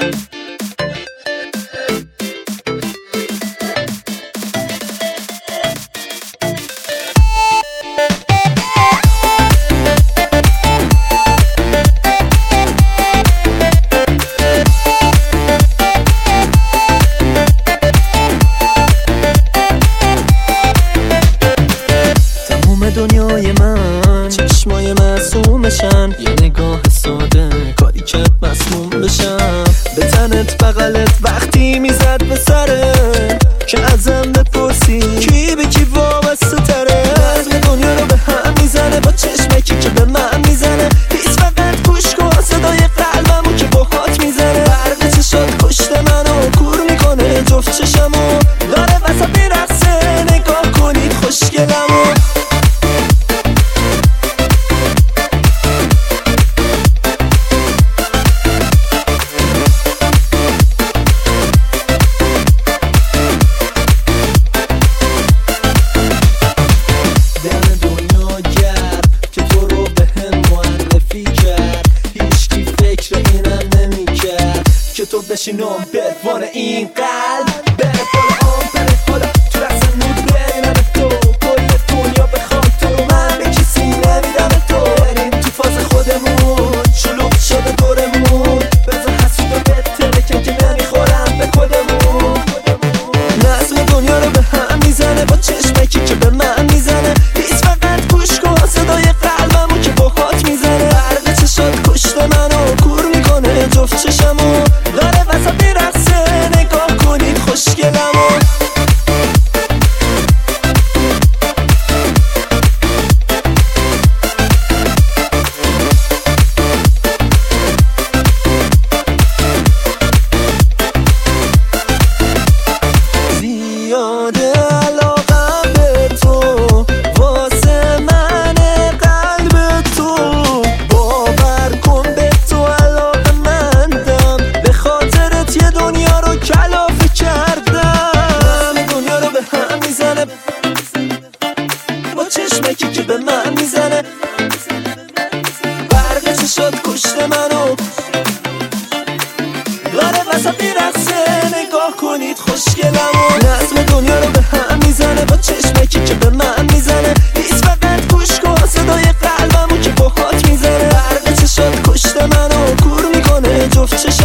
دنیای من چشمای معصومشن، یه نگاه ساده کاری کرد مسموم بشم. به تنت بغلت وقتی میزد به سره که ازم بپرسی کی به کی وابسته تره. نظم دنیا رو به هم میزنه با چشمکی که به من میزنه. هیچ فقط گوش کن صدای قلبمو که باهات میزنه. برق چشات کشت منو کور میکنه، جفت چشمو داره وسط میرقصه. نگاه کنید خوشگلمو. که تو بشینم بدوان این قلب بره بالا بره حالا تو رسم میبرینم تو کل دنیا بخوام تو من به کسی نمیدم تو. بریم تو فاز خودمون شلوغ شده دورمون، بذار حسود و بتره که نمیخورم به کدمون. نظم دنیا رو به هم میزنه با چشمکی که به من میزنه. هیچ فقط گوش کن صدای قلبمو که باهات میزنه. برق چشات کشت منو کور میکنه، جفت چشمو داره وسط میرقصه. نگاه کنید خوشگلمو. زیاده علاقم به تو واسه من قلب تو. باور کن به تو علاقه مندم، به خاطرت یه دنیا رو کلافه کردم. دنیا رو به هم میزنه با چشمکی که به من میزنه. برق چشات کشت منو داره وسط میرقصه. نگاه کنید خوشگلمو. نظم دنیا رو به هم میزنه با چشمکی که به من میزنه. هیچ فقط گوش کن صدای قلبمو که باهات میزنه. برق چشات کشت منو کور میکنه، جفت